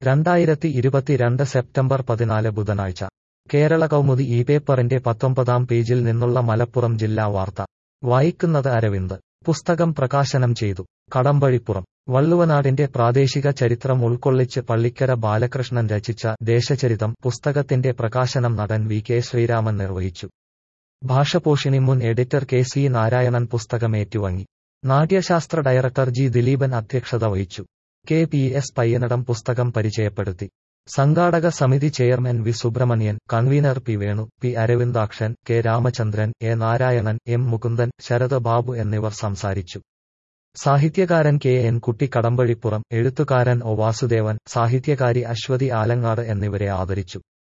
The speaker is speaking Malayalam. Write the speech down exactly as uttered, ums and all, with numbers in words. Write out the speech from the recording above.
രണ്ടായിരത്തി ഇരുപത്തിരണ്ട് സെപ്റ്റംബർ പതിനാല് ബുധനാഴ്ച കേരള കൗമുദി ഈ പേപ്പറിന്റെ പത്തൊമ്പതാം പേജിൽ നിന്നുള്ള മലപ്പുറം ജില്ലാ വാർത്ത വായിക്കുന്നത് അരവിന്ദ്. പുസ്തകം പ്രകാശനം ചെയ്തു. കടമ്പഴിപ്പുറം. വള്ളുവനാടിന്റെ പ്രാദേശിക ചരിത്രം ഉൾക്കൊള്ളിച്ച് പള്ളിക്കര ബാലകൃഷ്ണൻ രചിച്ച ദേശചരിതം പുസ്തകത്തിന്റെ പ്രകാശനം നടൻ വി കെ ശ്രീരാമൻ നിർവഹിച്ചു. ഭാഷപോഷിണി മുൻ എഡിറ്റർ കെ സി നാരായണൻ പുസ്തകം ഏറ്റുവാങ്ങി. നാട്യശാസ്ത്ര ഡയറക്ടർ ജി ദിലീപൻ അധ്യക്ഷത വഹിച്ചു. കെ പി എസ് പയ്യനടം പുസ്തകം പരിചയപ്പെടുത്തി. സംഘാടക സമിതി chairman V Subramanian, convener P Venu, P Aravindakshan, K Ramachandran, A Narayanan, M Mukundan, Sarath Babu എന്നിവർ സംസാരിച്ചു. സാഹിത്യകാരൻ കെ എൻ കുട്ടി കടമ്പഴിപ്പുറം, എഴുത്തുകാരൻ ഒ വാസുദേവൻ, സാഹിത്യകാരി അശ്വതി ആലങ്ങാട് എന്നിവരെ ആദരിച്ചു.